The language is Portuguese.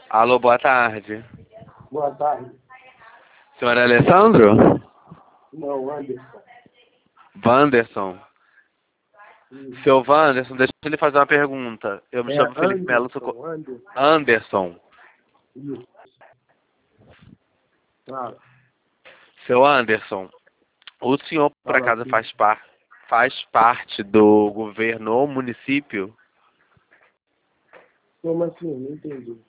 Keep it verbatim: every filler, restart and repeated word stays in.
Alô, boa tarde. Boa tarde. Senhor Alessandro? Não, Anderson. Wanderson. Hum. Seu Wanderson, deixa ele fazer uma pergunta. Eu me É chamo Felipe Melo. Anderson, Sou... Anderson. Anderson. Isso. Fala. Seu Anderson, o senhor, por Fala acaso, aqui. faz, par... faz parte do governo ou município? Como assim? Não entendi.